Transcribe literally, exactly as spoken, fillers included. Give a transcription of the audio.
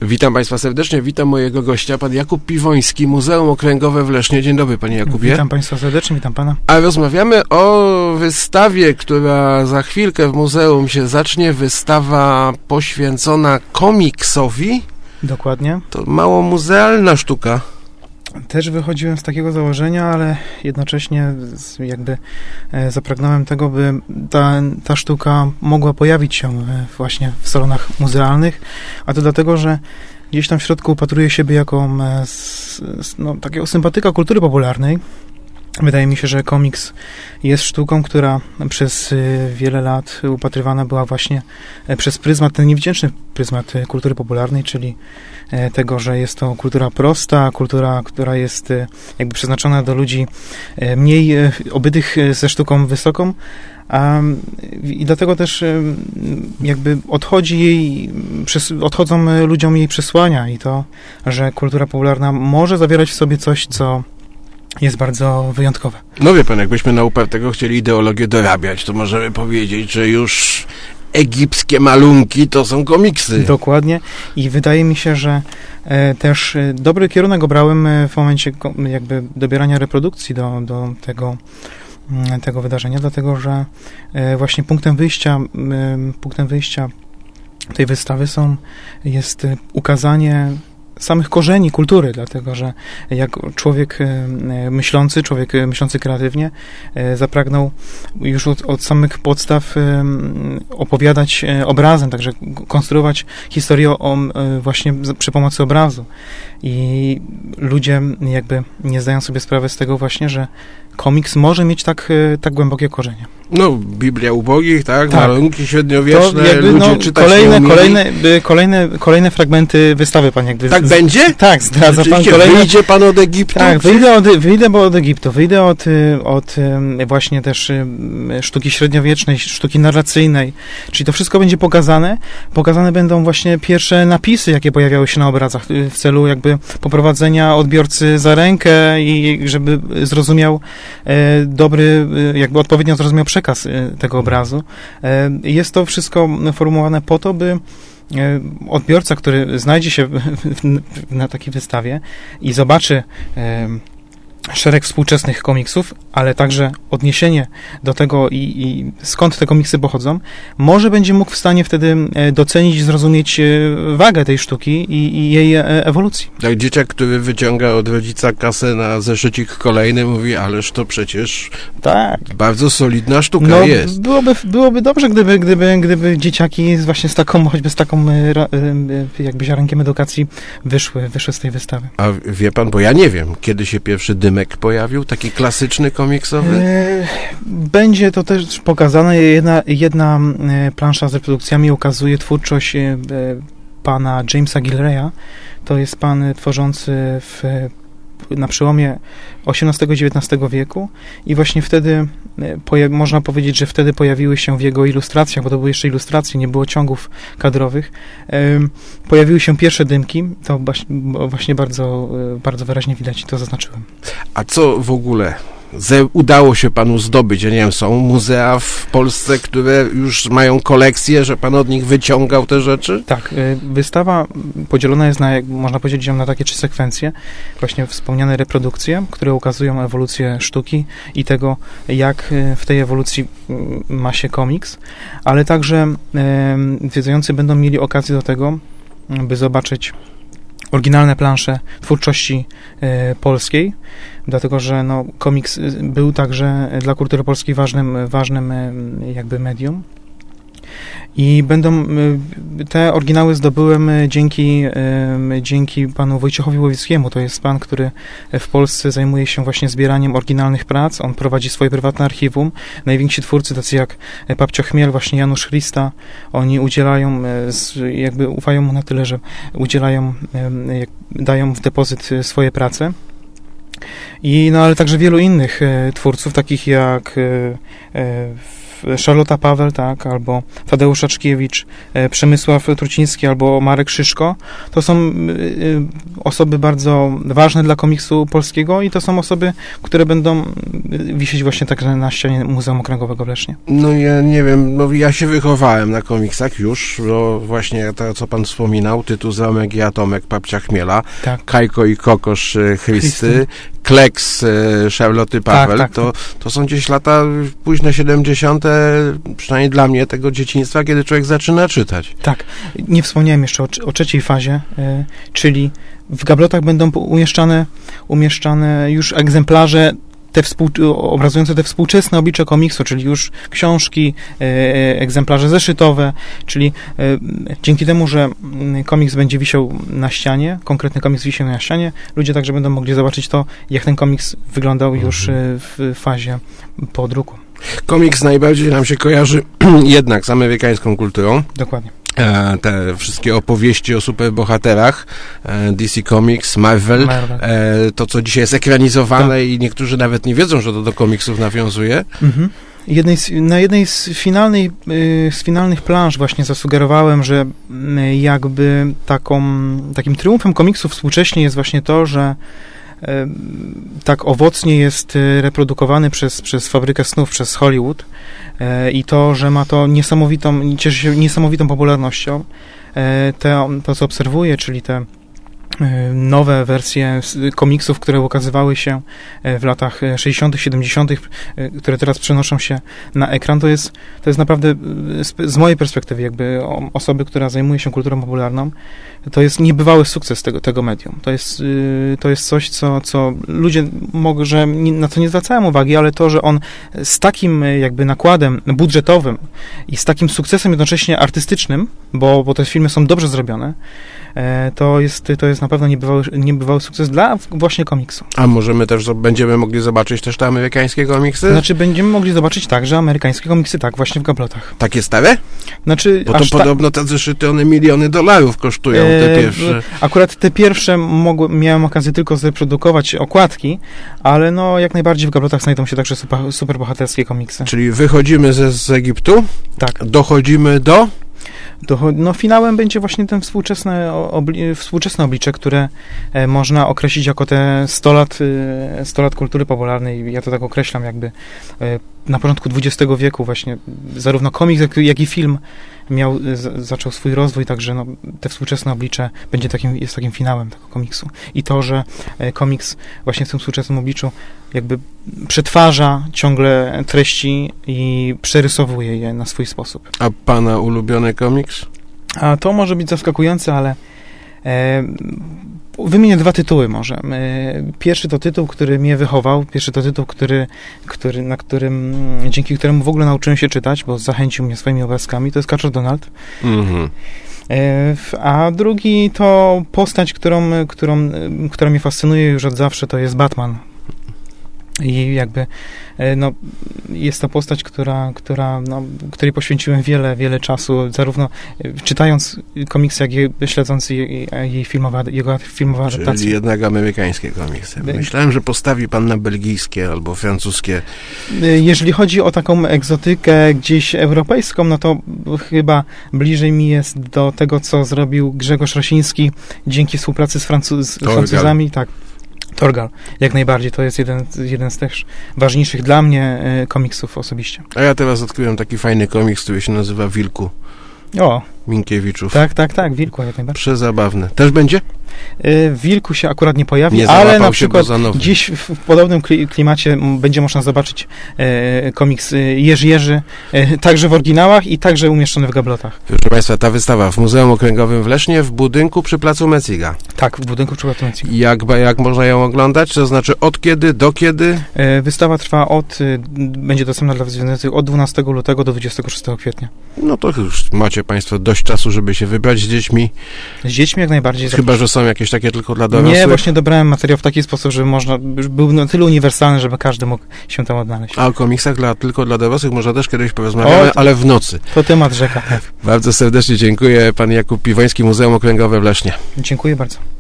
Witam Państwa serdecznie, witam mojego gościa, pan Jakub Piwoński, Muzeum Okręgowe w Lesznie. Dzień dobry, panie Jakubie. Witam Państwa serdecznie, witam pana. A rozmawiamy o wystawie, która za chwilkę w muzeum się zacznie, wystawa poświęcona komiksowi. Dokładnie. To mało muzealna sztuka. Też wychodziłem z takiego założenia, ale jednocześnie jakby zapragnąłem tego, by ta, ta sztuka mogła pojawić się właśnie w salonach muzealnych, a to dlatego, że gdzieś tam w środku upatruję siebie jako no, takiego sympatyka kultury popularnej. Wydaje mi się, że komiks jest sztuką, która przez wiele lat upatrywana była właśnie przez pryzmat, ten niewdzięczny pryzmat kultury popularnej, czyli tego, że jest to kultura prosta, kultura, która jest jakby przeznaczona do ludzi mniej obytych ze sztuką wysoką. I dlatego też jakby odchodzi jej, odchodzą ludziom jej przesłania i to, że kultura popularna może zawierać w sobie coś, co jest bardzo wyjątkowe. No wie pan, jakbyśmy na upartego chcieli ideologię dorabiać, to możemy powiedzieć, że już egipskie malunki to są komiksy. Dokładnie. I wydaje mi się, że e, też e, dobry kierunek obrałem e, w momencie ko, jakby dobierania reprodukcji do, do tego, m, tego wydarzenia, dlatego że e, właśnie punktem wyjścia, e, punktem wyjścia tej wystawy są, jest e, ukazanie samych korzeni kultury, dlatego że jak człowiek myślący, człowiek myślący kreatywnie zapragnął już od, od samych podstaw opowiadać obrazem, także konstruować historię o, właśnie przy pomocy obrazu. I ludzie jakby nie zdają sobie sprawy z tego właśnie, że komiks może mieć tak, tak głębokie korzenie. No, Biblia ubogich, tak? tak. Malunki średniowieczne, jakby, ludzie no, czytać kolejne, nie kolejne, kolejne, kolejne fragmenty wystawy pan jakby... Tak z, będzie? Tak, zdradza pan kolejne... Wyjdzie pan od Egiptu? Tak, wyjdę od, wyjdę od Egiptu, wyjdę od, od właśnie też sztuki średniowiecznej, sztuki narracyjnej, czyli to wszystko będzie pokazane. Pokazane będą właśnie pierwsze napisy, jakie pojawiały się na obrazach w celu jakby poprowadzenia odbiorcy za rękę i żeby zrozumiał dobry, jakby odpowiednio zrozumiał przekaz tego obrazu. Jest to wszystko formułowane po to, by odbiorca, który znajdzie się na takiej wystawie i zobaczy szereg współczesnych komiksów, ale także odniesienie do tego i, i skąd te komiksy pochodzą, może będzie mógł w stanie wtedy docenić i zrozumieć wagę tej sztuki i, i jej ewolucji. Jak dzieciak, który wyciąga od rodzica kasę na zeszycik kolejny, mówi, ależ to przecież tak. bardzo solidna sztuka no, jest. Byłoby, byłoby dobrze, gdyby, gdyby, gdyby dzieciaki właśnie z taką, choćby z taką jakby ziarenkiem edukacji wyszły, wyszły z tej wystawy. A wie pan, bo ja nie wiem, kiedy się pierwszy dymek pojawił, taki klasyczny komiksowy? Będzie to też pokazane. Jedna, jedna plansza z reprodukcjami ukazuje twórczość pana Jamesa Gillraya. To jest pan tworzący w, na przełomie osiemnastego i dziewiętnastego wieku i właśnie wtedy poja- można powiedzieć, że wtedy pojawiły się w jego ilustracjach, bo to były jeszcze ilustracje, nie było ciągów kadrowych, pojawiły się pierwsze dymki, to właśnie bardzo, bardzo wyraźnie widać i to zaznaczyłem. A co w ogóle ze, udało się panu zdobyć? Ja nie wiem, są muzea w Polsce, które już mają kolekcję, że pan od nich wyciągał te rzeczy? Tak, wystawa podzielona jest na, można powiedzieć, na takie trzy sekwencje. Właśnie wspomniane reprodukcje, które ukazują ewolucję sztuki i tego, jak w tej ewolucji ma się komiks, ale także zwiedzający będą mieli okazję do tego, by zobaczyć oryginalne plansze twórczości e, polskiej, dlatego że no, komiks był także dla kultury polskiej ważnym, ważnym e, jakby medium. I będą, te oryginały zdobyłem dzięki, dzięki panu Wojciechowi Łowickiemu. To jest pan, który w Polsce zajmuje się właśnie zbieraniem oryginalnych prac. On prowadzi swoje prywatne archiwum. Najwięksi twórcy, tacy jak Papcio Chmiel, właśnie Janusz Christa, oni udzielają, jakby ufają mu na tyle, że udzielają, dają w depozyt swoje prace. I, no ale także wielu innych twórców, takich jak Szarlota Pawel, tak, albo Tadeusz Aczkiewicz, e, Przemysław Truciński, albo Marek Szyszko. To są e, osoby bardzo ważne dla komiksu polskiego i to są osoby, które będą wisieć właśnie także na ścianie Muzeum Okręgowego w Lesznie. No ja nie wiem, no ja się wychowałem na komiksach już, bo właśnie to, co pan wspominał, tytuł Zamek i Atomek Babcia Chmiela, Tak. Kajko i Kokosz e, Chrysty, Chrysty. Kleks e, Szarloty Pawel, Tak, tak, to, to są gdzieś lata późne siedemdziesiąte, przynajmniej dla mnie, tego dzieciństwa, kiedy człowiek zaczyna czytać. Tak. Nie wspomniałem jeszcze o, o trzeciej fazie, y, czyli w gablotach będą umieszczane, umieszczane już egzemplarze te współ, obrazujące te współczesne oblicze komiksu, czyli już książki, e, egzemplarze zeszytowe, czyli e, dzięki temu, że komiks będzie wisiał na ścianie, konkretny komiks wisiał na ścianie, ludzie także będą mogli zobaczyć to, jak ten komiks wyglądał już e, w fazie po druku. Komiks najbardziej nam się kojarzy jednak z amerykańską kulturą. Dokładnie. E, te wszystkie opowieści o superbohaterach, e, D C Comics, Marvel, Marvel. E, to co dzisiaj jest ekranizowane Tak. i niektórzy nawet nie wiedzą, że to do komiksów nawiązuje. Mhm. Jednej z, na jednej z, finalnej, y, z finalnych planż właśnie zasugerowałem, że y, jakby taką, takim triumfem komiksu współcześnie jest właśnie to, że y, tak owocnie jest y, reprodukowany przez, przez fabrykę snów, przez Hollywood y, i to, że ma to niesamowitą, cieszy się niesamowitą popularnością. Y, te, to, co obserwuję, czyli te nowe wersje komiksów, które ukazywały się w latach sześćdziesiątych, siedemdziesiątych, które teraz przenoszą się na ekran, to jest, to jest naprawdę z mojej perspektywy, jakby osoby, która zajmuje się kulturą popularną, to jest niebywały sukces tego, tego medium. To jest, to jest coś, co, co ludzie może na to nie zwracają uwagi, ale to, że on z takim jakby nakładem budżetowym i z takim sukcesem jednocześnie artystycznym, bo, bo te filmy są dobrze zrobione, to jest, to jest na pewno niebywały, niebywały sukces dla właśnie komiksu. A możemy też, będziemy mogli zobaczyć też te amerykańskie komiksy? Znaczy, będziemy mogli zobaczyć także amerykańskie komiksy, tak, właśnie w gablotach. Takie stare? Znaczy, Bo to podobno te zeszyty, one miliony dolarów kosztują, te pierwsze. Akurat te pierwsze mogłem, miałem okazję tylko zreprodukować okładki, ale no, jak najbardziej w gablotach znajdą się także super, superbohaterskie komiksy. Czyli wychodzimy ze, z Egiptu, tak. Dochodzimy do... Do, no finałem będzie właśnie ten współczesne, obli, współczesne oblicze, które e, można określić jako te sto lat, e, sto lat kultury popularnej. Ja to tak określam jakby e, na początku dwudziestego wieku właśnie zarówno komiks, jak, jak i film miał, z, zaczął swój rozwój, także no, te współczesne oblicze będzie takim, jest takim finałem tego komiksu. I to, że e, komiks właśnie w tym współczesnym obliczu jakby przetwarza ciągle treści i przerysowuje je na swój sposób. A pana ulubiony komiks? A to może być zaskakujące, ale e, wymienię dwa tytuły może. E, pierwszy to tytuł, który mnie wychował, pierwszy to tytuł, który, który, na którym, dzięki któremu w ogóle nauczyłem się czytać, bo zachęcił mnie swoimi obrazkami, to jest Kaczor Donald. Mhm. E, a drugi to postać, którą, którą, która mnie fascynuje już od zawsze, to jest Batman. I jakby no, jest to postać, która, która, no, której poświęciłem wiele, wiele czasu, zarówno czytając komiksy, jak i śledząc jej, jej filmowe, jego filmowe adaptacje. Czyli jednak amerykańskie komiksy. Myślałem, że postawi pan na belgijskie albo francuskie. Jeżeli chodzi o taką egzotykę gdzieś europejską, no to chyba bliżej mi jest do tego, co zrobił Grzegorz Rosiński dzięki współpracy z, Francu- z Francuzami. Tak. Torgal, jak najbardziej. To jest jeden, jeden z też ważniejszych dla mnie y, komiksów osobiście. A ja teraz odkryłem taki fajny komiks, który się nazywa Wilku. O. Minkiewicz. Tak, tak, tak, Wilku jak najbardziej. Przezabawne. Też będzie? W Wilku się akurat nie pojawi, nie ale na się przykład gdzieś w podobnym klimacie będzie można zobaczyć e, komiks Jerzy Jerzy, e, także w oryginałach i także umieszczony w gablotach. Proszę Państwa, ta wystawa w Muzeum Okręgowym w Lesznie w budynku przy placu Meciga. Tak, w budynku przy placu Meciga. Jak, jak można ją oglądać? To znaczy od kiedy, do kiedy? E, wystawa trwa od, e, będzie dostępna dla zwiedzających od dwunastego lutego do dwudziestego szóstego kwietnia. No to już macie Państwo dość czasu, żeby się wybrać z dziećmi. Z dziećmi jak najbardziej. Chyba, że są jakieś takie tylko dla dorosłych? Nie, właśnie dobrałem materiał w taki sposób, żeby można, był na tyle uniwersalny, żeby każdy mógł się tam odnaleźć. A o komiksach dla, tylko dla dorosłych może też kiedyś porozmawiamy, o, to, ale w nocy. To temat rzeka, tak. Bardzo serdecznie dziękuję. Pan Jakub Piwoński, Muzeum Okręgowe w Lesznie. Dziękuję bardzo.